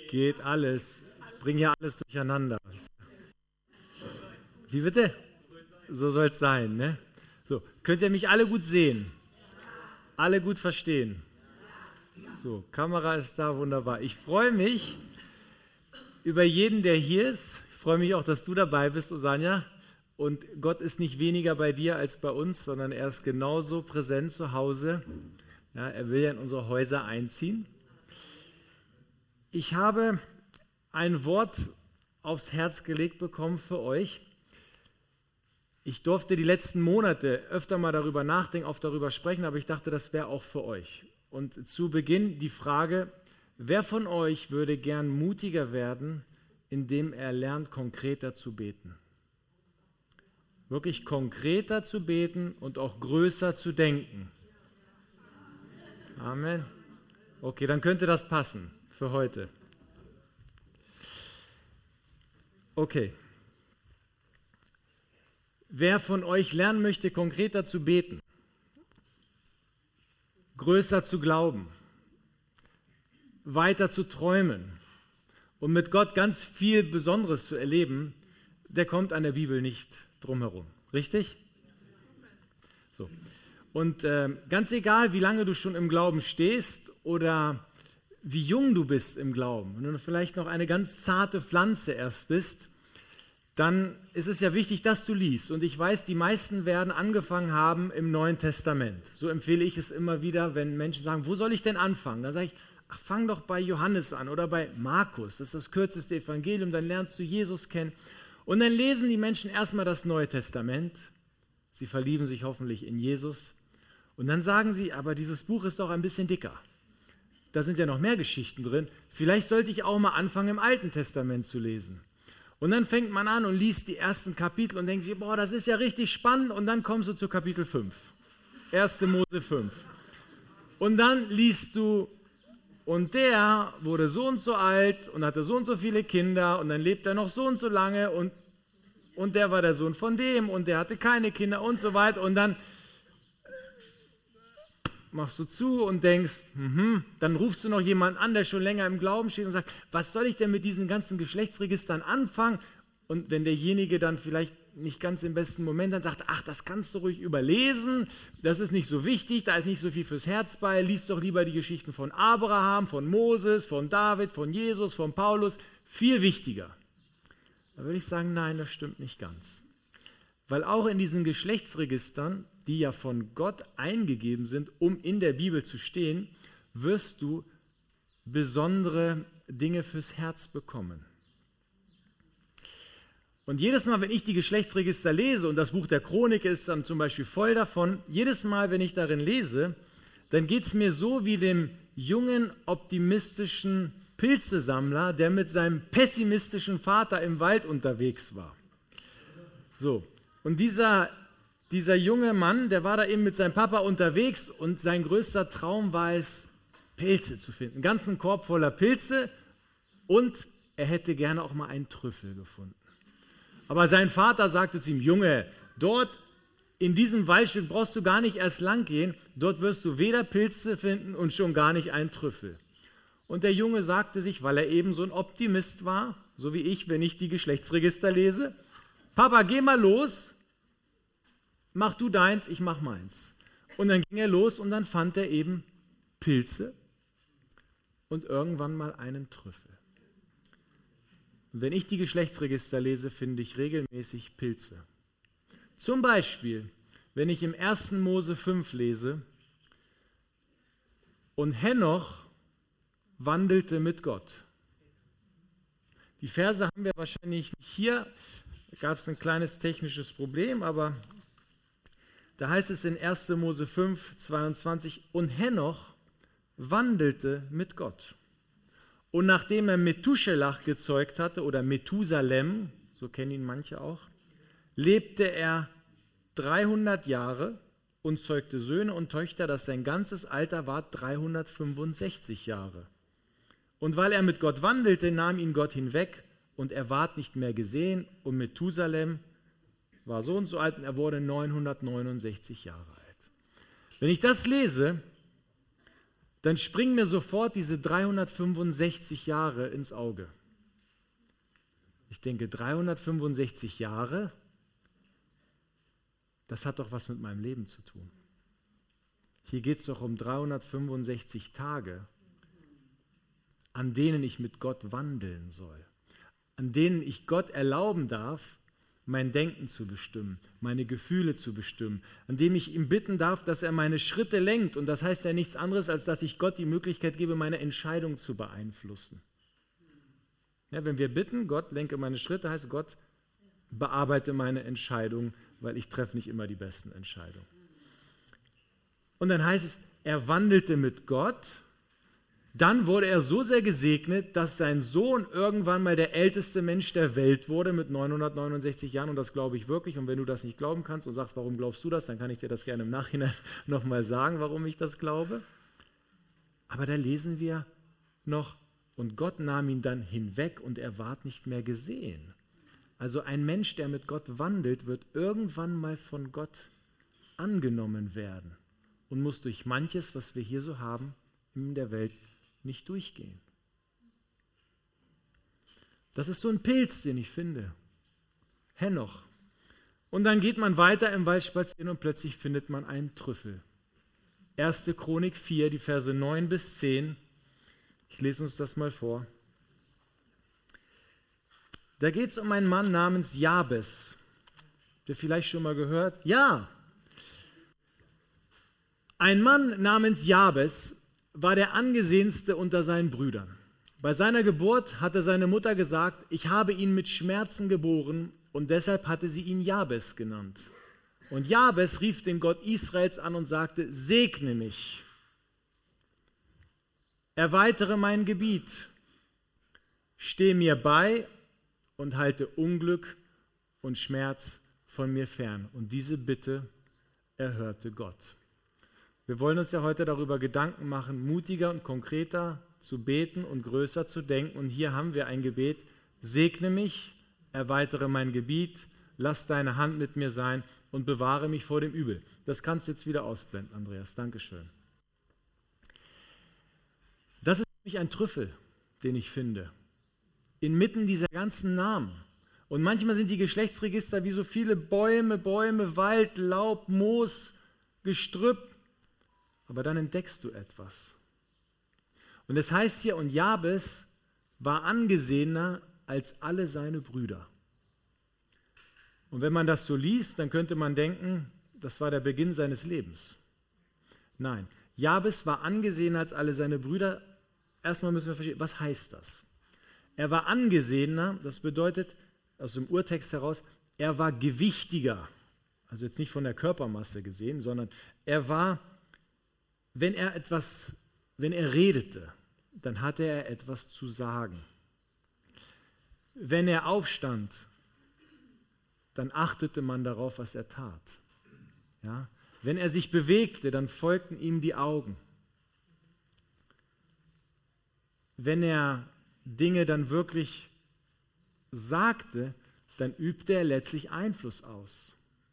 Geht alles. Ich bringe ja alles durcheinander. Wie bitte? So soll es sein, ne? So, könnt ihr mich alle gut sehen? Alle gut verstehen? So, Kamera ist da, wunderbar. Ich freue mich über jeden, der hier ist. Ich freue mich auch, dass du dabei bist, Osanja. Und Gott ist nicht weniger bei dir als bei uns, sondern er ist genauso präsent zu Hause. Ja, er will ja in unsere Häuser einziehen. Ich habe ein Wort aufs Herz gelegt bekommen für euch. Ich durfte die letzten Monate öfter mal darüber nachdenken, oft darüber sprechen, aber ich dachte, das wäre auch für euch. Und zu Beginn die Frage, wer von euch würde gern mutiger werden, indem er lernt, konkreter zu beten? Wirklich konkreter zu beten und auch größer zu denken. Amen. Okay, dann könnte das passen für heute. Okay. Wer von euch lernen möchte, konkreter zu beten, größer zu glauben, weiter zu träumen und mit Gott ganz viel Besonderes zu erleben, der kommt an der Bibel nicht drum herum. Richtig? So. Und ganz egal, wie lange du schon im Glauben stehst oder wie jung du bist im Glauben, wenn du vielleicht noch eine ganz zarte Pflanze erst bist, dann ist es ja wichtig, dass du liest. Und ich weiß, die meisten werden angefangen haben im Neuen Testament. So empfehle ich es immer wieder, wenn Menschen sagen, wo soll ich denn anfangen? Dann sage ich, ach, fang doch bei Johannes an oder bei Markus. Das ist das kürzeste Evangelium, dann lernst du Jesus kennen. Und dann lesen die Menschen erstmal das Neue Testament. Sie verlieben sich hoffentlich in Jesus. Und dann sagen sie, aber dieses Buch ist doch ein bisschen dicker. Da sind ja noch mehr Geschichten drin. Vielleicht sollte ich auch mal anfangen, im Alten Testament zu lesen. Und dann fängt man an und liest die ersten Kapitel und denkt sich, boah, das ist ja richtig spannend. Und dann kommst du zu Kapitel 5. 1. Mose 5. Und dann liest du, und der wurde so und so alt und hatte so und so viele Kinder und dann lebt er noch so und so lange und der war der Sohn von dem und der hatte keine Kinder und so weiter. Und dann machst du zu und denkst, dann rufst du noch jemanden an, der schon länger im Glauben steht und sagt, was soll ich denn mit diesen ganzen Geschlechtsregistern anfangen? Und wenn derjenige dann vielleicht nicht ganz im besten Moment dann sagt, ach, das kannst du ruhig überlesen, das ist nicht so wichtig, da ist nicht so viel fürs Herz bei, lies doch lieber die Geschichten von Abraham, von Moses, von David, von Jesus, von Paulus, viel wichtiger. Da würde ich sagen, nein, das stimmt nicht ganz. Weil auch in diesen Geschlechtsregistern, die ja von Gott eingegeben sind, um in der Bibel zu stehen, wirst du besondere Dinge fürs Herz bekommen. Und jedes Mal, wenn ich die Geschlechtsregister lese, und das Buch der Chronik ist dann zum Beispiel voll davon, jedes Mal, wenn ich darin lese, dann geht es mir so wie dem jungen, optimistischen Pilzesammler, der mit seinem pessimistischen Vater im Wald unterwegs war. So, und dieser junge Mann, der war da eben mit seinem Papa unterwegs und sein größter Traum war es, Pilze zu finden. Einen ganzen Korb voller Pilze und er hätte gerne auch mal einen Trüffel gefunden. Aber sein Vater sagte zu ihm, Junge, dort in diesem Waldstück brauchst du gar nicht erst lang gehen, dort wirst du weder Pilze finden und schon gar nicht einen Trüffel. Und der Junge sagte sich, weil er eben so ein Optimist war, so wie ich, wenn ich die Geschlechtsregister lese, Papa, geh mal los, mach du deins, ich mach meins. Und dann ging er los und dann fand er eben Pilze und irgendwann mal einen Trüffel. Und wenn ich die Geschlechtsregister lese, finde ich regelmäßig Pilze. Zum Beispiel, wenn ich im 1. Mose 5 lese, und Henoch wandelte mit Gott. Die Verse haben wir wahrscheinlich nicht hier, da gab es ein kleines technisches Problem, aber da heißt es in 1. Mose 5, 22, und Henoch wandelte mit Gott. Und nachdem er Methuselah gezeugt hatte, oder Methusalem, so kennen ihn manche auch, lebte er 300 Jahre und zeugte Söhne und Töchter, dass sein ganzes Alter war 365 Jahre. Und weil er mit Gott wandelte, nahm ihn Gott hinweg und er ward nicht mehr gesehen und Methusalem war so und so alt und er wurde 969 Jahre alt. Wenn ich das lese, dann springen mir sofort diese 365 Jahre ins Auge. Ich denke, 365 Jahre, das hat doch was mit meinem Leben zu tun. Hier geht es doch um 365 Tage, an denen ich mit Gott wandeln soll, an denen ich Gott erlauben darf, mein Denken zu bestimmen, meine Gefühle zu bestimmen, an dem ich ihm bitten darf, dass er meine Schritte lenkt. Und das heißt ja nichts anderes, als dass ich Gott die Möglichkeit gebe, meine Entscheidung zu beeinflussen. Ja, wenn wir bitten, Gott lenke meine Schritte, heißt Gott bearbeite meine Entscheidung, weil ich treffe nicht immer die besten Entscheidungen. Und dann heißt es, er wandelte mit Gott. Dann wurde er so sehr gesegnet, dass sein Sohn irgendwann mal der älteste Mensch der Welt wurde mit 969 Jahren. Und das glaube ich wirklich. Und wenn du das nicht glauben kannst und sagst, warum glaubst du das, dann kann ich dir das gerne im Nachhinein nochmal sagen, warum ich das glaube. Aber da lesen wir noch, und Gott nahm ihn dann hinweg und er ward nicht mehr gesehen. Also ein Mensch, der mit Gott wandelt, wird irgendwann mal von Gott angenommen werden und muss durch manches, was wir hier so haben, in der Welt nicht durchgehen. Das ist so ein Pilz, den ich finde. Henoch. Und dann geht man weiter im Wald spazieren und plötzlich findet man einen Trüffel. 1. Chronik 4, die Verse 9 bis 10. Ich lese uns das mal vor. Da geht es um einen Mann namens Jabes. Habt ihr vielleicht schon mal gehört? Ja. Ein Mann namens Jabes war der angesehenste unter seinen Brüdern. Bei seiner Geburt hatte seine Mutter gesagt, ich habe ihn mit Schmerzen geboren und deshalb hatte sie ihn Jabes genannt. Und Jabes rief den Gott Israels an und sagte, segne mich, erweitere mein Gebiet, stehe mir bei und halte Unglück und Schmerz von mir fern. Und diese Bitte erhörte Gott. Wir wollen uns ja heute darüber Gedanken machen, mutiger und konkreter zu beten und größer zu denken. Und hier haben wir ein Gebet, segne mich, erweitere mein Gebiet, lass deine Hand mit mir sein und bewahre mich vor dem Übel. Das kannst du jetzt wieder ausblenden, Andreas. Dankeschön. Das ist für mich ein Trüffel, den ich finde, inmitten dieser ganzen Namen. Und manchmal sind die Geschlechtsregister wie so viele Bäume, Wald, Laub, Moos, Gestrüpp. Aber dann entdeckst du etwas. Und es heißt hier, und Jabes war angesehener als alle seine Brüder. Und wenn man das so liest, dann könnte man denken, das war der Beginn seines Lebens. Nein, Jabes war angesehener als alle seine Brüder. Erstmal müssen wir verstehen, was heißt das? Er war angesehener, das bedeutet aus dem Urtext heraus, er war gewichtiger. Also jetzt nicht von der Körpermasse gesehen, sondern er war, wenn er redete, dann hatte er etwas zu sagen. Wenn er aufstand, dann achtete man darauf, was er tat. Ja? Wenn er sich bewegte, dann folgten ihm die Augen. Wenn er Dinge dann wirklich sagte, dann übte er letztlich Einfluss aus.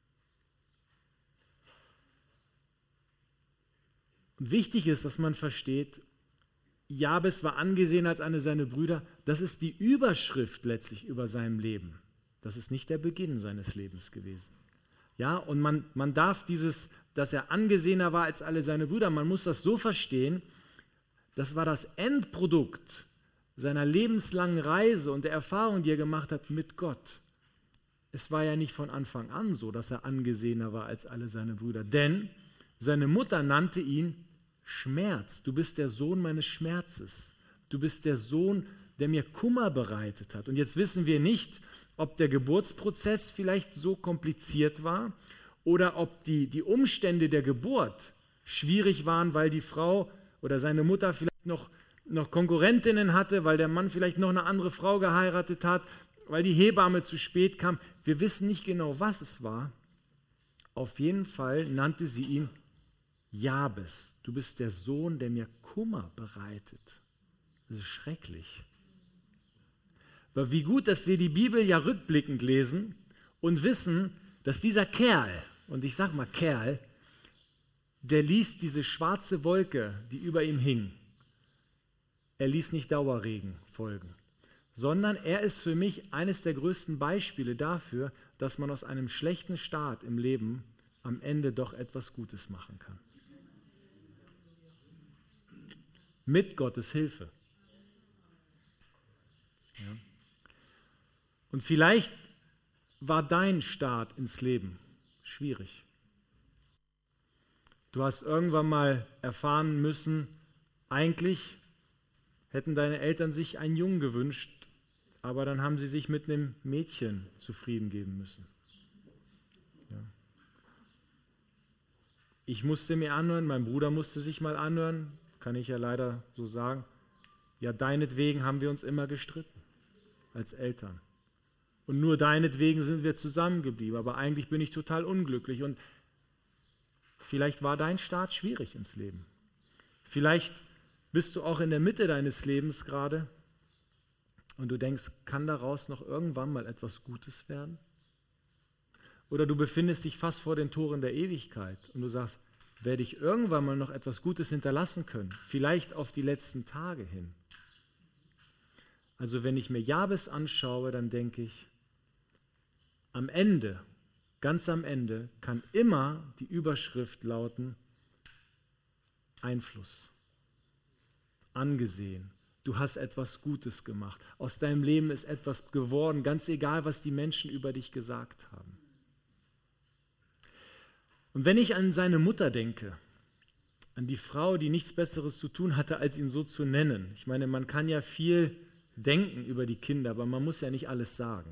Und wichtig ist, dass man versteht, Jabes war angesehen als eine seiner Brüder. Das ist die Überschrift letztlich über seinem Leben. Das ist nicht der Beginn seines Lebens gewesen. Ja, und man darf dieses, dass er angesehener war als alle seine Brüder, man muss das so verstehen, das war das Endprodukt seiner lebenslangen Reise und der Erfahrung, die er gemacht hat mit Gott. Es war ja nicht von Anfang an so, dass er angesehener war als alle seine Brüder, denn seine Mutter nannte ihn Schmerz. Du bist der Sohn meines Schmerzes. Du bist der Sohn, der mir Kummer bereitet hat. Und jetzt wissen wir nicht, ob der Geburtsprozess vielleicht so kompliziert war oder ob die Umstände der Geburt schwierig waren, weil die Frau oder seine Mutter vielleicht noch Konkurrentinnen hatte, weil der Mann vielleicht noch eine andere Frau geheiratet hat, weil die Hebamme zu spät kam. Wir wissen nicht genau, was es war. Auf jeden Fall nannte sie ihn Jabes. Du bist der Sohn, der mir Kummer bereitet. Das ist schrecklich. Aber wie gut, dass wir die Bibel ja rückblickend lesen und wissen, dass dieser Kerl, und ich sage mal Kerl, der ließ diese schwarze Wolke, die über ihm hing, er ließ nicht Dauerregen folgen, sondern er ist für mich eines der größten Beispiele dafür, dass man aus einem schlechten Start im Leben am Ende doch etwas Gutes machen kann. Mit Gottes Hilfe. Ja. Und vielleicht war dein Start ins Leben schwierig. Du hast irgendwann mal erfahren müssen, eigentlich hätten deine Eltern sich einen Jungen gewünscht, aber dann haben sie sich mit einem Mädchen zufrieden geben müssen. Ja. Ich musste mir anhören, mein Bruder musste sich mal anhören, kann ich ja leider so sagen, ja, deinetwegen haben wir uns immer gestritten als Eltern. Und nur deinetwegen sind wir zusammengeblieben, aber eigentlich bin ich total unglücklich. Und vielleicht war dein Start schwierig ins Leben. Vielleicht bist du auch in der Mitte deines Lebens gerade und du denkst, kann daraus noch irgendwann mal etwas Gutes werden? Oder du befindest dich fast vor den Toren der Ewigkeit und du sagst, werde ich irgendwann mal noch etwas Gutes hinterlassen können, vielleicht auf die letzten Tage hin. Also wenn ich mir Jabes anschaue, dann denke ich, am Ende, ganz am Ende, kann immer die Überschrift lauten, Einfluss, angesehen, du hast etwas Gutes gemacht, aus deinem Leben ist etwas geworden, ganz egal, was die Menschen über dich gesagt haben. Und wenn ich an seine Mutter denke, an die Frau, die nichts Besseres zu tun hatte, als ihn so zu nennen. Ich meine, man kann ja viel denken über die Kinder, aber man muss ja nicht alles sagen.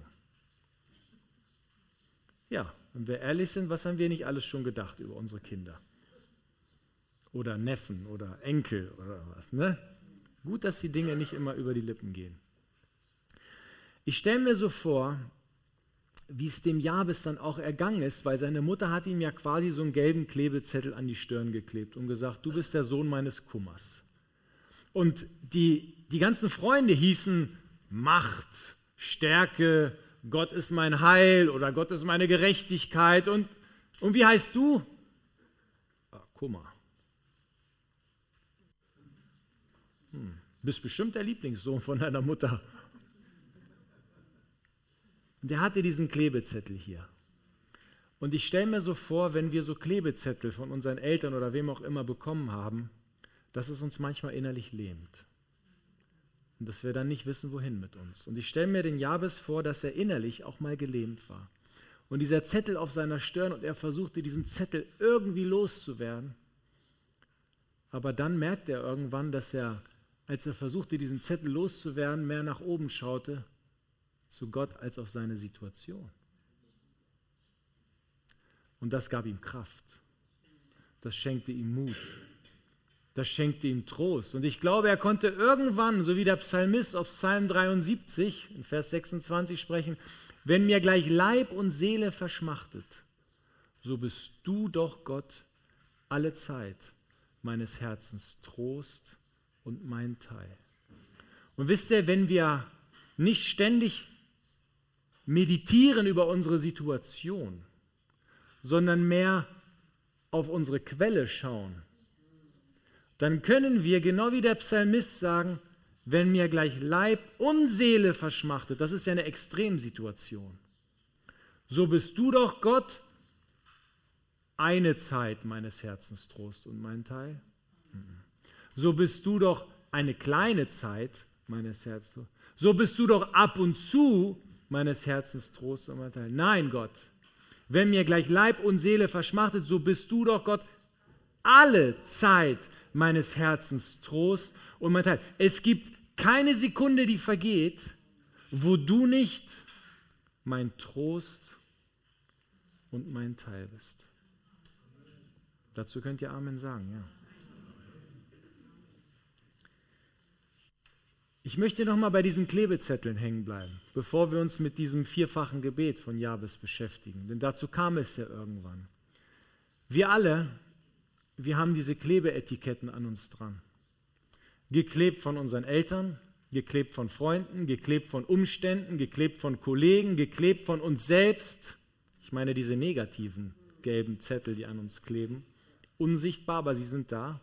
Ja, wenn wir ehrlich sind, was haben wir nicht alles schon gedacht über unsere Kinder? Oder Neffen oder Enkel oder was, ne? Gut, dass die Dinge nicht immer über die Lippen gehen. Ich stelle mir so vor, wie es dem Jabes dann auch ergangen ist, weil seine Mutter hat ihm ja quasi so einen gelben Klebezettel an die Stirn geklebt und gesagt, du bist der Sohn meines Kummers. Und die ganzen Freunde hießen Macht, Stärke, Gott ist mein Heil oder Gott ist meine Gerechtigkeit. Und wie heißt du? Kummer. Bist bestimmt der Lieblingssohn von deiner Mutter. Der hatte diesen Klebezettel hier. Und ich stelle mir so vor, wenn wir so Klebezettel von unseren Eltern oder wem auch immer bekommen haben, dass es uns manchmal innerlich lähmt. Und dass wir dann nicht wissen, wohin mit uns. Und ich stelle mir den Jabes vor, dass er innerlich auch mal gelähmt war. Und dieser Zettel auf seiner Stirn und er versuchte, diesen Zettel irgendwie loszuwerden. Aber dann merkte er irgendwann, dass er, als er versuchte, diesen Zettel loszuwerden, mehr nach oben schaute zu Gott als auf seine Situation. Und das gab ihm Kraft. Das schenkte ihm Mut. Das schenkte ihm Trost. Und ich glaube, er konnte irgendwann, so wie der Psalmist auf Psalm 73, in Vers 26 sprechen, wenn mir gleich Leib und Seele verschmachtet, so bist du doch, Gott, alle Zeit meines Herzens Trost und mein Teil. Und wisst ihr, wenn wir nicht ständig meditieren über unsere Situation, sondern mehr auf unsere Quelle schauen, dann können wir, genau wie der Psalmist, sagen, wenn mir gleich Leib und Seele verschmachtet, das ist ja eine Extremsituation, so bist du doch, Gott, eine Zeit meines Herzens Trost und mein Teil. So bist du doch eine kleine Zeit meines Herzens. So bist du doch ab und zu meines Herzens Trost und mein Teil. Nein, Gott, wenn mir gleich Leib und Seele verschmachtet, so bist du doch, Gott, alle Zeit meines Herzens Trost und mein Teil. Es gibt keine Sekunde, die vergeht, wo du nicht mein Trost und mein Teil bist. Dazu könnt ihr Amen sagen, ja. Ich möchte nochmal bei diesen Klebezetteln hängen bleiben, bevor wir uns mit diesem vierfachen Gebet von Jabes beschäftigen. Denn dazu kam es ja irgendwann. Wir alle, wir haben diese Klebeetiketten an uns dran. Geklebt von unseren Eltern, geklebt von Freunden, geklebt von Umständen, geklebt von Kollegen, geklebt von uns selbst. Ich meine diese negativen gelben Zettel, die an uns kleben. unsichtbar, aber sie sind da.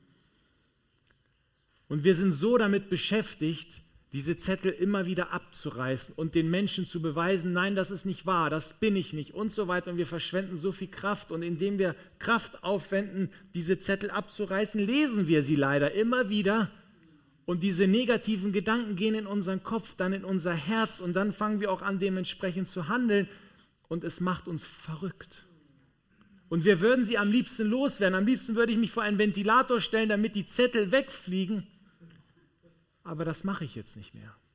Und wir sind so damit beschäftigt, diese Zettel immer wieder abzureißen und den Menschen zu beweisen, nein, das ist nicht wahr, das bin ich nicht und so weiter. Und wir verschwenden so viel Kraft. Und indem wir Kraft aufwenden, diese Zettel abzureißen, lesen wir sie leider immer wieder. Und diese negativen Gedanken gehen in unseren Kopf, dann in unser Herz. Und dann fangen wir auch an, dementsprechend zu handeln. Und es macht uns verrückt. Und wir würden sie am liebsten loswerden. Am liebsten würde ich mich vor einen Ventilator stellen, damit die Zettel wegfliegen. Aber das mache ich jetzt nicht mehr.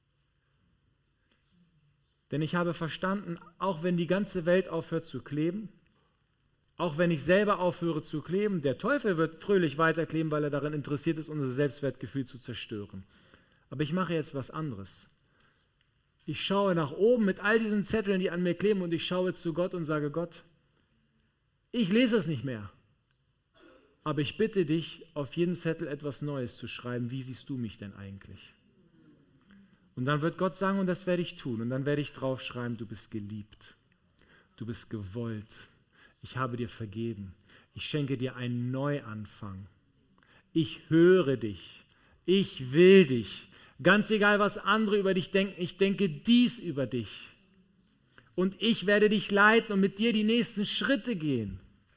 Denn ich habe verstanden, auch wenn die ganze Welt aufhört zu kleben, auch wenn ich selber aufhöre zu kleben, der Teufel wird fröhlich weiterkleben, weil er daran interessiert ist, unser Selbstwertgefühl zu zerstören. Aber ich mache jetzt was anderes. Ich schaue nach oben mit all diesen Zetteln, die an mir kleben, und ich schaue zu Gott und sage, Gott, ich lese es nicht mehr. Aber ich bitte dich, auf jeden Zettel etwas Neues zu schreiben. Wie siehst du mich denn eigentlich? Und dann wird Gott sagen, und das werde ich tun. Und dann werde ich draufschreiben, du bist geliebt. Du bist gewollt. Ich habe dir vergeben. Ich schenke dir einen Neuanfang. Ich höre dich. Ich will dich. Ganz egal, was andere über dich denken, ich denke dies über dich. Und ich werde dich leiten und mit dir die nächsten Schritte gehen.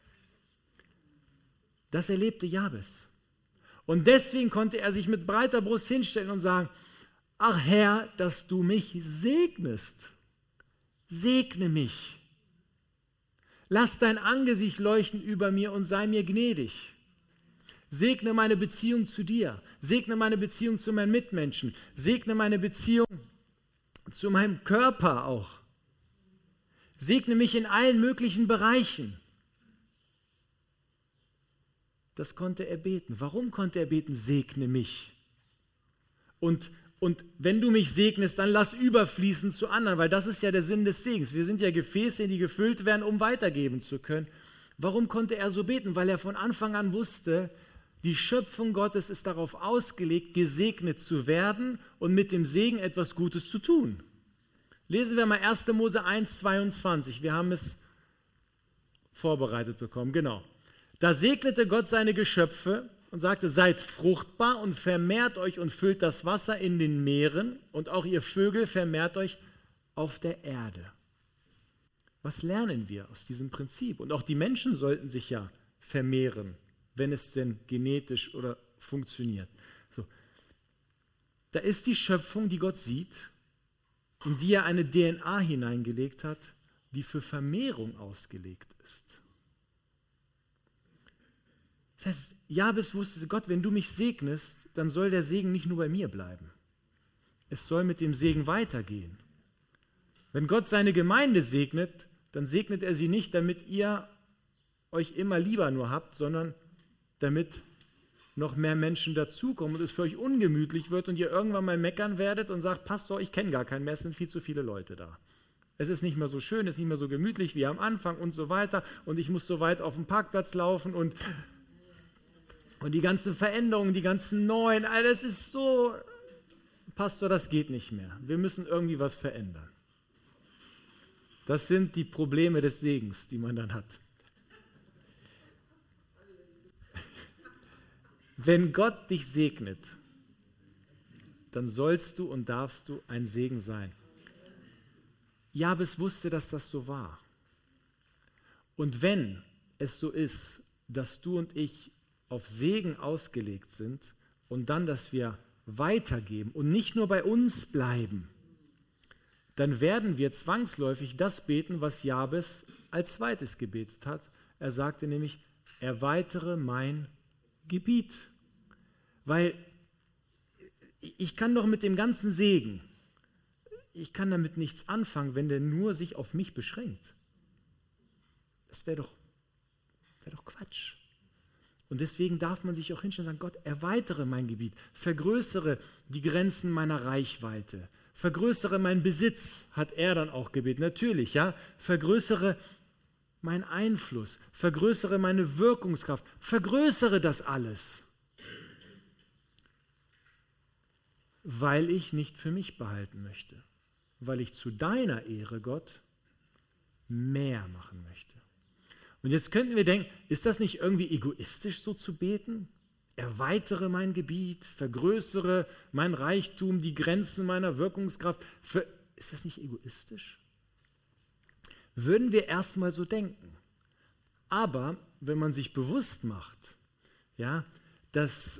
Das erlebte Jabes. Und deswegen konnte er sich mit breiter Brust hinstellen und sagen, ach Herr, dass du mich segnest. Segne mich. Lass dein Angesicht leuchten über mir und sei mir gnädig. Segne meine Beziehung zu dir. Segne meine Beziehung zu meinen Mitmenschen. Segne meine Beziehung zu meinem Körper auch. Segne mich in allen möglichen Bereichen. Das konnte er beten. Warum konnte er beten? Segne mich. Und wenn du mich segnest, dann lass überfließen zu anderen, weil das ist ja der Sinn des Segens. Wir sind ja Gefäße, die gefüllt werden, um weitergeben zu können. Warum konnte er so beten? Weil er von Anfang an wusste, die Schöpfung Gottes ist darauf ausgelegt, gesegnet zu werden und mit dem Segen etwas Gutes zu tun. Lesen wir mal 1. Mose 1, 22. Wir haben es vorbereitet bekommen, genau. Da segnete Gott seine Geschöpfe und sagte, seid fruchtbar und vermehrt euch und füllt das Wasser in den Meeren und auch ihr Vögel vermehrt euch auf der Erde. Was lernen wir aus diesem Prinzip? Und auch die Menschen sollten sich ja vermehren, wenn es denn genetisch oder funktioniert. So. Da ist die Schöpfung, die Gott sieht, in die er eine DNA hineingelegt hat, die für Vermehrung ausgelegt ist. Das heißt, Jabes wusste, Gott, wenn du mich segnest, dann soll der Segen nicht nur bei mir bleiben. Es soll mit dem Segen weitergehen. Wenn Gott seine Gemeinde segnet, dann segnet er sie nicht, damit ihr euch immer lieber nur habt, sondern damit noch mehr Menschen dazukommen und es für euch ungemütlich wird und ihr irgendwann mal meckern werdet und sagt, Pastor, ich kenne gar keinen mehr, es sind viel zu viele Leute da. Es ist nicht mehr so schön, es ist nicht mehr so gemütlich wie am Anfang und so weiter und ich muss so weit auf den Parkplatz laufen und die ganzen Veränderungen, die ganzen neuen, all das ist so, Pastor, das geht nicht mehr. Wir müssen irgendwie was verändern. Das sind die Probleme des Segens, die man dann hat. Wenn Gott dich segnet, dann sollst du und darfst du ein Segen sein. Jabes wusste, dass das so war. Und wenn es so ist, dass du und ich auf Segen ausgelegt sind und dann, dass wir weitergeben und nicht nur bei uns bleiben, dann werden wir zwangsläufig das beten, was Jabes als zweites gebetet hat. Er sagte nämlich, erweitere mein Gebiet. Weil ich kann doch mit dem ganzen Segen, ich kann damit nichts anfangen, wenn der nur sich auf mich beschränkt. Das wäre doch Quatsch. Und deswegen darf man sich auch hinstellen und sagen, Gott, erweitere mein Gebiet, vergrößere die Grenzen meiner Reichweite, vergrößere meinen Besitz, hat er dann auch gebeten, natürlich, ja, vergrößere meinen Einfluss, vergrößere meine Wirkungskraft, vergrößere das alles, weil ich nicht für mich behalten möchte, weil ich zu deiner Ehre, Gott, mehr machen möchte. Und jetzt könnten wir denken, ist das nicht irgendwie egoistisch, so zu beten? Erweitere mein Gebiet, vergrößere mein Reichtum, die Grenzen meiner Wirkungskraft. Ist das nicht egoistisch? Würden wir erstmal so denken. Aber wenn man sich bewusst macht, ja, dass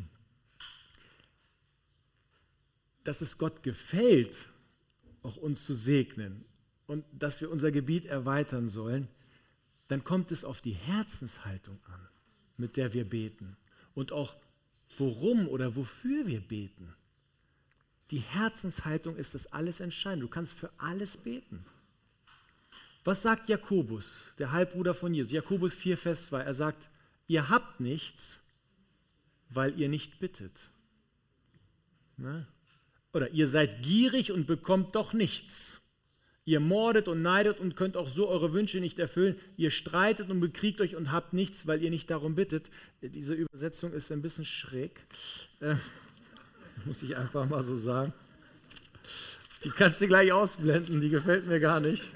es Gott gefällt, auch uns zu segnen und dass wir unser Gebiet erweitern sollen, dann kommt es auf die Herzenshaltung an, mit der wir beten und auch worum oder wofür wir beten. Die Herzenshaltung ist das alles Entscheidende. Du kannst für alles beten. Was sagt Jakobus, der Halbbruder von Jesus? Jakobus 4, Vers 2. Er sagt, ihr habt nichts, weil ihr nicht bittet. Na? Oder ihr seid gierig und bekommt doch nichts. Ihr mordet und neidet und könnt auch so eure Wünsche nicht erfüllen. Ihr streitet und bekriegt euch und habt nichts, weil ihr nicht darum bittet. Diese Übersetzung ist ein bisschen schräg. Muss ich einfach mal so sagen. Die kannst du gleich ausblenden, die gefällt mir gar nicht.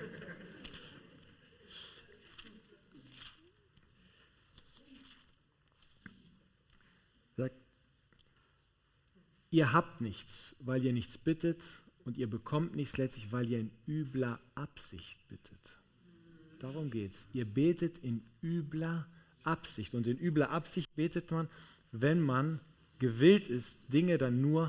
Sagt, ihr habt nichts, weil ihr nichts bittet und ihr bekommt nichts letztlich, weil ihr in übler Absicht bittet. Darum geht es. Ihr betet in übler Absicht. Und in übler Absicht betet man, wenn man gewillt ist, Dinge dann nur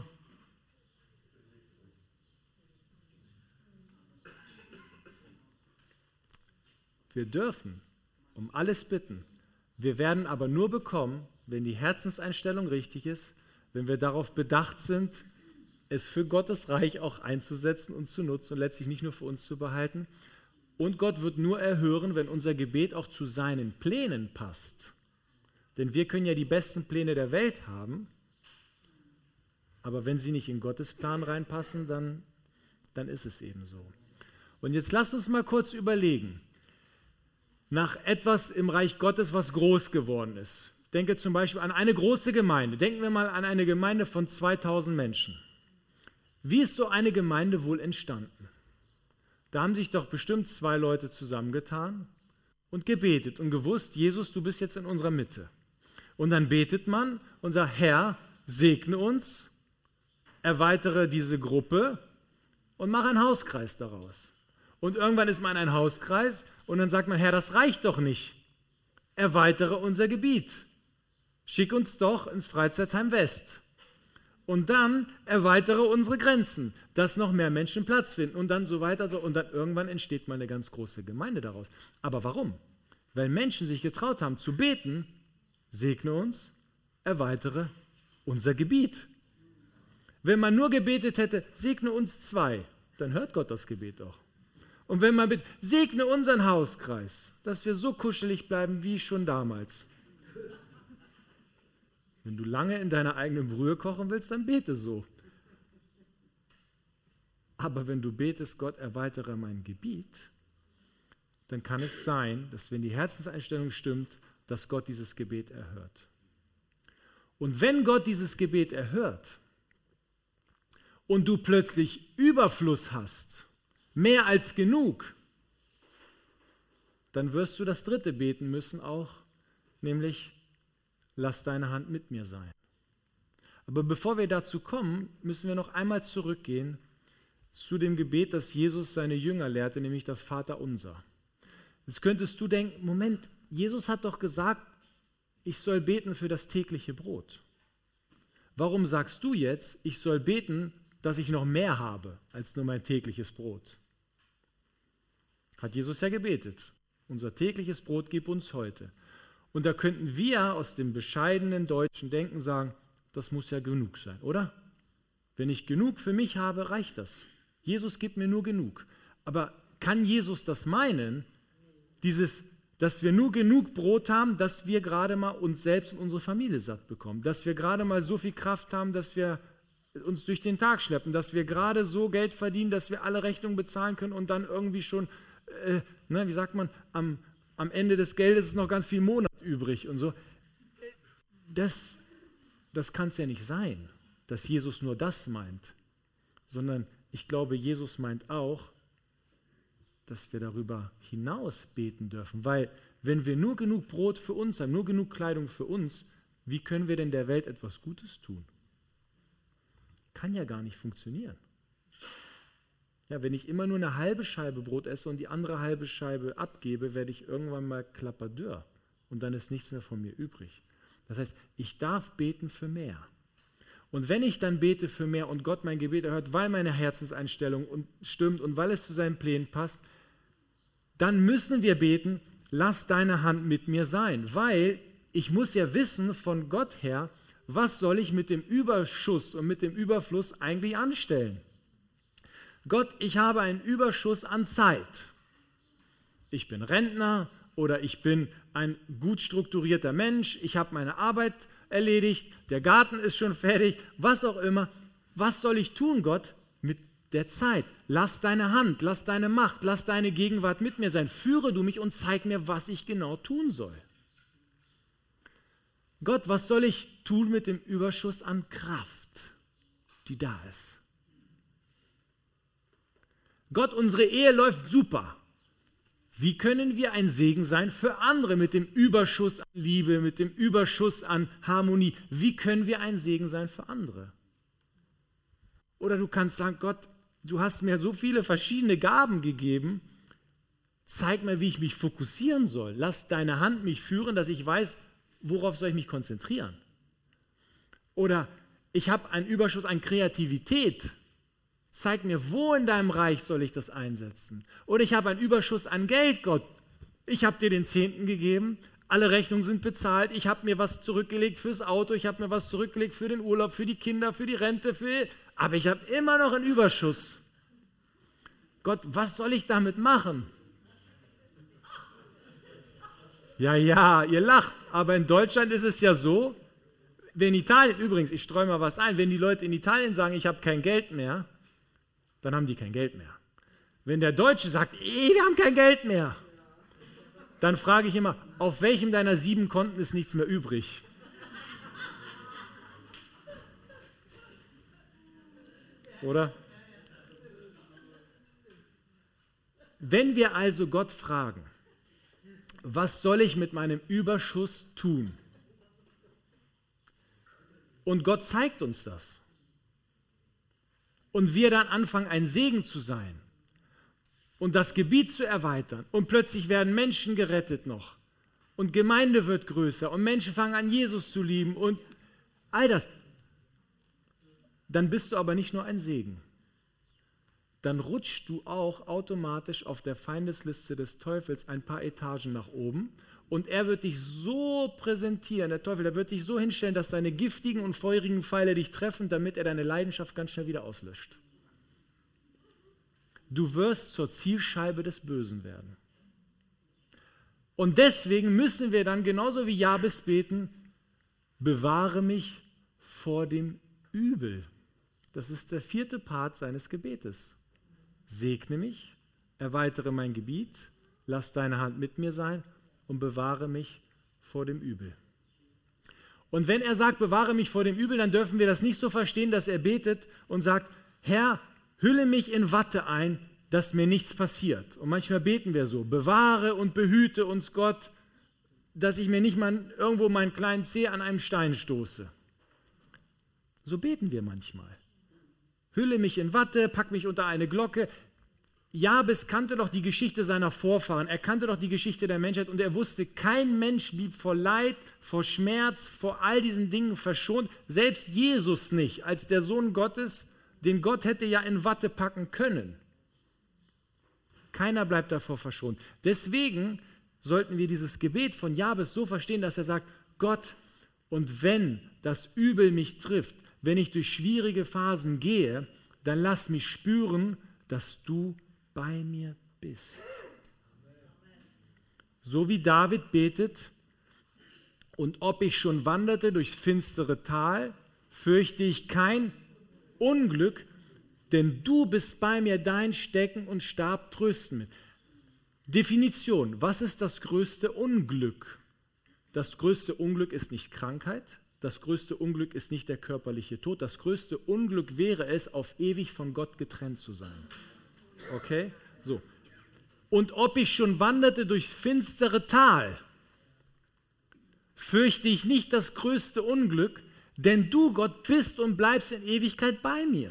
wir dürfen um alles bitten. Wir werden aber nur bekommen, wenn die Herzenseinstellung richtig ist, wenn wir darauf bedacht sind, es für Gottes Reich auch einzusetzen und zu nutzen und letztlich nicht nur für uns zu behalten. Und Gott wird nur erhören, wenn unser Gebet auch zu seinen Plänen passt. Denn wir können ja die besten Pläne der Welt haben, aber wenn sie nicht in Gottes Plan reinpassen, dann ist es eben so. Und jetzt lasst uns mal kurz überlegen, nach etwas im Reich Gottes, was groß geworden ist. Denke zum Beispiel an eine große Gemeinde. Denken wir mal an eine Gemeinde von 2000 Menschen. Wie ist so eine Gemeinde wohl entstanden? Da haben sich doch bestimmt 2 Leute zusammengetan und gebetet und gewusst, Jesus, du bist jetzt in unserer Mitte. Und dann betet man und sagt, Herr, segne uns, erweitere diese Gruppe und mach einen Hauskreis daraus. Und irgendwann ist man in einem Hauskreis und dann sagt man, Herr, das reicht doch nicht. Erweitere unser Gebiet. Schick uns doch ins Freizeitheim West. Und dann erweitere unsere Grenzen, dass noch mehr Menschen Platz finden und dann so weiter. Und dann irgendwann entsteht mal eine ganz große Gemeinde daraus. Aber warum? Weil Menschen sich getraut haben zu beten, segne uns, erweitere unser Gebiet. Wenn man nur gebetet hätte, segne uns 2, dann hört Gott das Gebet doch. Und wenn man bittet, segne unseren Hauskreis, dass wir so kuschelig bleiben wie schon damals. Wenn du lange in deiner eigenen Brühe kochen willst, dann bete so. Aber wenn du betest, Gott erweitere mein Gebiet, dann kann es sein, dass wenn die Herzenseinstellung stimmt, dass Gott dieses Gebet erhört. Und wenn Gott dieses Gebet erhört und du plötzlich Überfluss hast, mehr als genug, dann wirst du das 3. beten müssen auch, nämlich lass deine Hand mit mir sein. Aber bevor wir dazu kommen, müssen wir noch einmal zurückgehen zu dem Gebet, das Jesus seine Jünger lehrte, nämlich das Vaterunser. Jetzt könntest du denken, Moment, Jesus hat doch gesagt, ich soll beten für das tägliche Brot. Warum sagst du jetzt, ich soll beten, dass ich noch mehr habe als nur mein tägliches Brot? Hat Jesus ja gebetet. Unser tägliches Brot gib uns heute. Und da könnten wir aus dem bescheidenen deutschen Denken sagen, das muss ja genug sein, oder? Wenn ich genug für mich habe, reicht das. Jesus gibt mir nur genug. Aber kann Jesus das meinen, dass wir nur genug Brot haben, dass wir gerade mal uns selbst und unsere Familie satt bekommen? Dass wir gerade mal so viel Kraft haben, dass wir uns durch den Tag schleppen, dass wir gerade so Geld verdienen, dass wir alle Rechnungen bezahlen können und dann irgendwie schon, wie sagt man, am Ende des Geldes ist noch ganz viel Monat übrig und so. Das kann es ja nicht sein, dass Jesus nur das meint, sondern ich glaube, Jesus meint auch, dass wir darüber hinaus beten dürfen, weil Wenn wir nur genug Brot für uns haben, nur genug Kleidung für uns, wie können wir denn der Welt etwas Gutes tun? Kann ja gar nicht funktionieren. Ja, wenn ich immer nur eine halbe Scheibe Brot esse und die andere halbe Scheibe abgebe, werde ich irgendwann mal klapperdürr und dann ist nichts mehr von mir übrig. Das heißt, ich darf beten für mehr. Und wenn ich dann bete für mehr und Gott mein Gebet erhört, weil meine Herzenseinstellung stimmt und weil es zu seinen Plänen passt, dann müssen wir beten, lass deine Hand mit mir sein, weil ich muss ja wissen von Gott her, was soll ich mit dem Überschuss und mit dem Überfluss eigentlich anstellen? Gott, ich habe einen Überschuss an Zeit. Ich bin Rentner oder ich bin ein gut strukturierter Mensch, ich habe meine Arbeit erledigt, der Garten ist schon fertig, was auch immer. Was soll ich tun, Gott, mit der Zeit? Lass deine Hand, lass deine Macht, lass deine Gegenwart mit mir sein. Führe du mich und zeig mir, was ich genau tun soll. Gott, was soll ich tun mit dem Überschuss an Kraft, die da ist? Gott, unsere Ehe läuft super. Wie können wir ein Segen sein für andere mit dem Überschuss an Liebe, mit dem Überschuss an Harmonie? Wie können wir ein Segen sein für andere? Oder du kannst sagen, Gott, du hast mir so viele verschiedene Gaben gegeben. Zeig mir, wie ich mich fokussieren soll. Lass deine Hand mich führen, dass ich weiß, worauf soll ich mich konzentrieren. Oder ich habe einen Überschuss an Kreativität. Zeig mir, wo in deinem Reich soll ich das einsetzen? Oder ich habe einen Überschuss an Geld, Gott. Ich habe dir den Zehnten gegeben, alle Rechnungen sind bezahlt, ich habe mir was zurückgelegt fürs Auto, ich habe mir was zurückgelegt für den Urlaub, für die Kinder, für die Rente, aber ich habe immer noch einen Überschuss. Gott, was soll ich damit machen? Ja, ihr lacht, aber in Deutschland ist es ja so, wenn Italien, übrigens, ich streue mal was ein, wenn die Leute in Italien sagen, ich habe kein Geld mehr, dann haben die kein Geld mehr. Wenn der Deutsche sagt, wir haben kein Geld mehr, dann frage ich immer, auf welchem deiner 7 Konten ist nichts mehr übrig? Oder? Wenn wir also Gott fragen, was soll ich mit meinem Überschuss tun? Und Gott zeigt uns das. Und wir dann anfangen, ein Segen zu sein und das Gebiet zu erweitern. Und plötzlich werden Menschen gerettet noch. Und Gemeinde wird größer und Menschen fangen an, Jesus zu lieben und all das. Dann bist du aber nicht nur ein Segen. Dann rutschst du auch automatisch auf der Feindesliste des Teufels ein paar Etagen nach oben. Und er wird dich so präsentieren, der Teufel, der wird dich so hinstellen, dass seine giftigen und feurigen Pfeile dich treffen, damit er deine Leidenschaft ganz schnell wieder auslöscht. Du wirst zur Zielscheibe des Bösen werden. Und deswegen müssen wir dann genauso wie Jabes beten, bewahre mich vor dem Übel. Das ist der 4. Part seines Gebetes. Segne mich, erweitere mein Gebiet, lass deine Hand mit mir sein und bewahre mich vor dem Übel. Und wenn er sagt, bewahre mich vor dem Übel, dann dürfen wir das nicht so verstehen, dass er betet und sagt, Herr, hülle mich in Watte ein, dass mir nichts passiert. Und manchmal beten wir so, bewahre und behüte uns Gott, dass ich mir nicht mal irgendwo meinen kleinen Zeh an einem Stein stoße. So beten wir manchmal. Hülle mich in Watte, pack mich unter eine Glocke. Jabes kannte doch die Geschichte seiner Vorfahren, er kannte doch die Geschichte der Menschheit und er wusste, kein Mensch blieb vor Leid, vor Schmerz, vor all diesen Dingen verschont, selbst Jesus nicht, als der Sohn Gottes, den Gott hätte ja in Watte packen können. Keiner bleibt davor verschont. Deswegen sollten wir dieses Gebet von Jabes so verstehen, dass er sagt, Gott, und wenn das Übel mich trifft, wenn ich durch schwierige Phasen gehe, dann lass mich spüren, dass du bei mir bist. So wie David betet, und ob ich schon wanderte durchs finstere Tal, fürchte ich kein Unglück, denn du bist bei mir, dein Stecken und Stab trösten mich. Definition, was ist das größte Unglück? Das größte Unglück ist nicht Krankheit, das größte Unglück ist nicht der körperliche Tod, das größte Unglück wäre es, auf ewig von Gott getrennt zu sein. Okay? So. Und ob ich schon wanderte durchs finstere Tal, fürchte ich nicht das größte Unglück, denn du, Gott, bist und bleibst in Ewigkeit bei mir.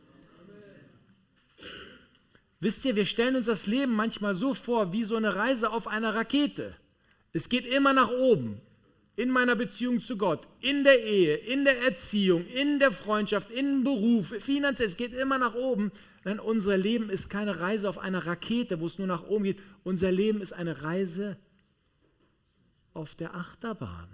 Wisst ihr, wir stellen uns das Leben manchmal so vor, wie so eine Reise auf einer Rakete. Es geht immer nach oben, in meiner Beziehung zu Gott, in der Ehe, in der Erziehung, in der Freundschaft, im Beruf, finanziell, es geht immer nach oben. Nein, unser Leben ist keine Reise auf einer Rakete, wo es nur nach oben geht. Unser Leben ist eine Reise auf der Achterbahn.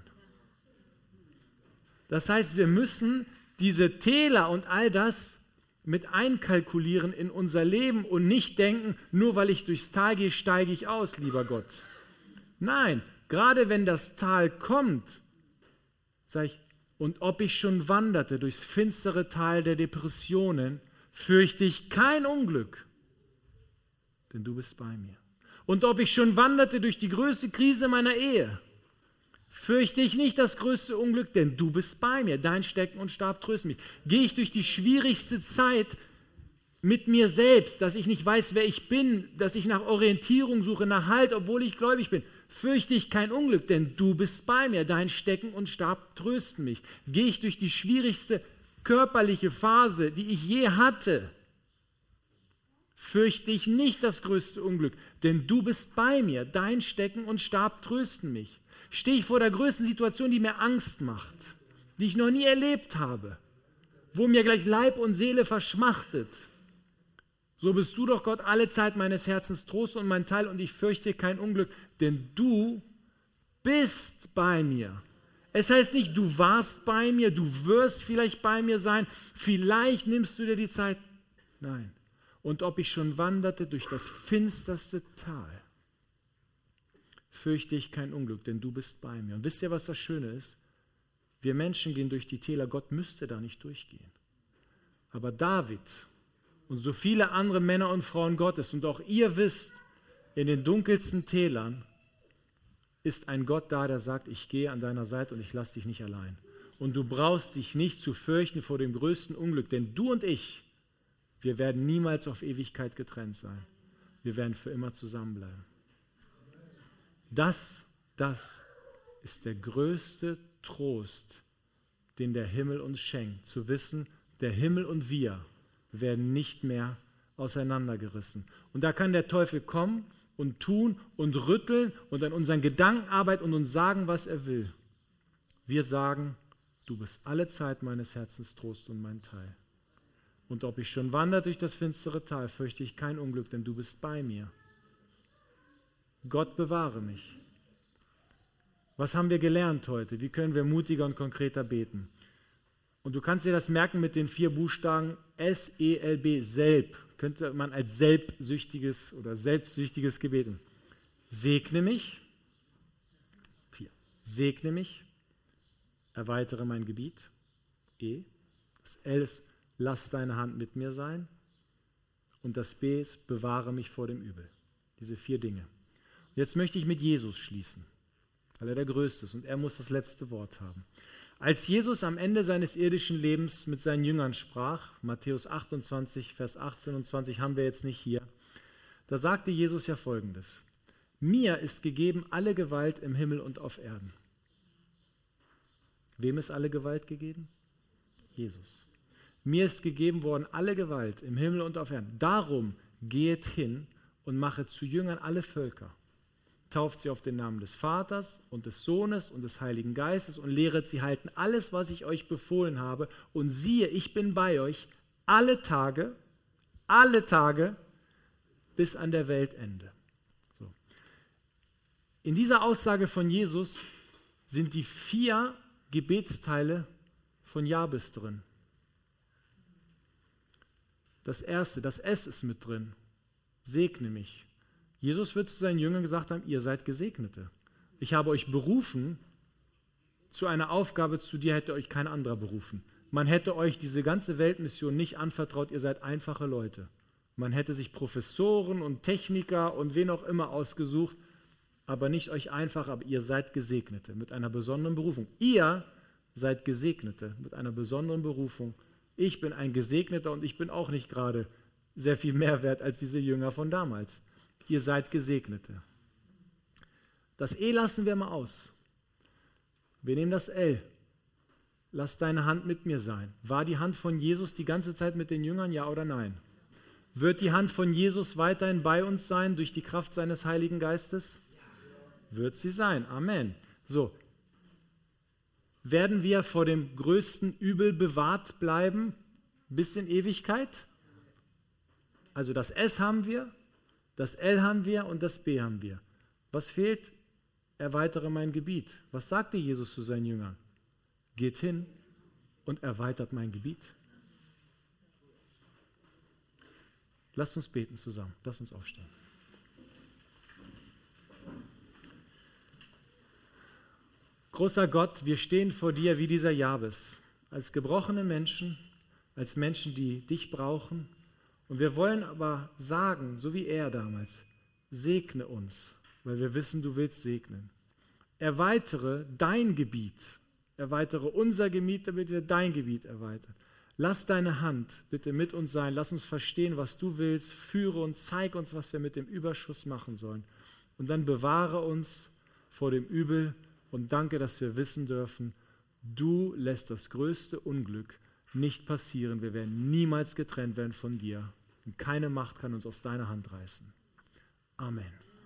Das heißt, wir müssen diese Täler und all das mit einkalkulieren in unser Leben und nicht denken, nur weil ich durchs Tal gehe, steige ich aus, lieber Gott. Nein, gerade wenn das Tal kommt, sage ich, und ob ich schon wanderte durchs finstere Tal der Depressionen, fürchte ich kein Unglück, denn du bist bei mir. Und ob ich schon wanderte durch die größte Krise meiner Ehe, fürchte ich nicht das größte Unglück, denn du bist bei mir. Dein Stecken und Stab trösten mich. Gehe ich durch die schwierigste Zeit mit mir selbst, dass ich nicht weiß, wer ich bin, dass ich nach Orientierung suche, nach Halt, obwohl ich gläubig bin, fürchte ich kein Unglück, denn du bist bei mir. Dein Stecken und Stab trösten mich. Gehe ich durch die schwierigste körperliche Phase, die ich je hatte, fürchte ich nicht das größte Unglück, denn du bist bei mir. Dein Stecken und Stab trösten mich. Stehe ich vor der größten Situation, die mir Angst macht, die ich noch nie erlebt habe, wo mir gleich Leib und Seele verschmachtet. So bist du doch, Gott, alle Zeit meines Herzens Trost und mein Teil und ich fürchte kein Unglück, denn du bist bei mir. Es heißt nicht, du warst bei mir, du wirst vielleicht bei mir sein, vielleicht nimmst du dir die Zeit. Nein. Und ob ich schon wanderte durch das finsterste Tal, fürchte ich kein Unglück, denn du bist bei mir. Und wisst ihr, was das Schöne ist? Wir Menschen gehen durch die Täler, Gott müsste da nicht durchgehen. Aber David und so viele andere Männer und Frauen Gottes und auch ihr wisst, in den dunkelsten Tälern ist ein Gott da, der sagt, ich gehe an deiner Seite und ich lasse dich nicht allein. Und du brauchst dich nicht zu fürchten vor dem größten Unglück, denn du und ich, wir werden niemals auf Ewigkeit getrennt sein. Wir werden für immer zusammenbleiben. Das ist der größte Trost, den der Himmel uns schenkt, zu wissen, der Himmel und wir werden nicht mehr auseinandergerissen. Und da kann der Teufel kommen und tun und rütteln und an unseren Gedanken arbeiten und uns sagen, was er will. Wir sagen, du bist alle Zeit meines Herzens Trost und mein Teil. Und ob ich schon wandere durch das finstere Tal, fürchte ich kein Unglück, denn du bist bei mir. Gott bewahre mich. Was haben wir gelernt heute? Wie können wir mutiger und konkreter beten? Und du kannst dir das merken mit den 4 Buchstaben S-E-L-B, Selb. Könnte man als selbstsüchtiges oder selbstsüchtiges Gebet. Segne mich. 4. Segne mich. Erweitere mein Gebiet. E. Das L ist, lass deine Hand mit mir sein. Und das B ist, bewahre mich vor dem Übel. Diese 4 Dinge. Jetzt möchte ich mit Jesus schließen, weil er der Größte ist und er muss das letzte Wort haben. Als Jesus am Ende seines irdischen Lebens mit seinen Jüngern sprach, Matthäus 28, Vers 18 und 20 haben wir jetzt nicht hier, da sagte Jesus ja Folgendes: Mir ist gegeben alle Gewalt im Himmel und auf Erden. Wem ist alle Gewalt gegeben? Jesus. Mir ist gegeben worden alle Gewalt im Himmel und auf Erden. Darum geht hin und mache zu Jüngern alle Völker. Tauft sie auf den Namen des Vaters und des Sohnes und des Heiligen Geistes und lehret sie halten alles, was ich euch befohlen habe. Und siehe, ich bin bei euch alle Tage bis an der Weltende. So. In dieser Aussage von Jesus sind die 4 Gebetsteile von Jabes drin. Das erste, das S ist mit drin. Segne mich. Jesus wird zu seinen Jüngern gesagt haben, ihr seid Gesegnete. Ich habe euch berufen zu einer Aufgabe, zu der hätte euch kein anderer berufen. Man hätte euch diese ganze Weltmission nicht anvertraut, ihr seid einfache Leute. Man hätte sich Professoren und Techniker und wen auch immer ausgesucht, aber nicht euch einfach, aber ihr seid Gesegnete mit einer besonderen Berufung. Ihr seid Gesegnete mit einer besonderen Berufung. Ich bin ein Gesegneter und ich bin auch nicht gerade sehr viel mehr wert als diese Jünger von damals. ihr seid Gesegnete. Das E lassen wir mal aus. Wir nehmen das L. Lass deine Hand mit mir sein. War die Hand von Jesus die ganze Zeit mit den Jüngern, ja oder nein? Wird die Hand von Jesus weiterhin bei uns sein durch die Kraft seines Heiligen Geistes? Wird sie sein. Amen. So. Werden wir vor dem größten Übel bewahrt bleiben bis in Ewigkeit? Also das S haben wir, das L haben wir und das B haben wir. Was fehlt? Erweitere mein Gebiet. Was sagte Jesus zu seinen Jüngern? Geht hin und erweitert mein Gebiet. Lasst uns beten zusammen. Lasst uns aufstehen. Großer Gott, wir stehen vor dir wie dieser Jabes, als gebrochene Menschen, als Menschen, die dich brauchen. Und wir wollen aber sagen, so wie er damals, segne uns, weil wir wissen, du willst segnen. Erweitere dein Gebiet, erweitere unser Gebiet, damit wir dein Gebiet erweitern. Lass deine Hand bitte mit uns sein, lass uns verstehen, was du willst, führe uns, zeig uns, was wir mit dem Überschuss machen sollen. Und dann bewahre uns vor dem Übel und danke, dass wir wissen dürfen, du lässt das größte Unglück nicht passieren. Wir werden niemals getrennt werden von dir. Und keine Macht kann uns aus deiner Hand reißen. Amen.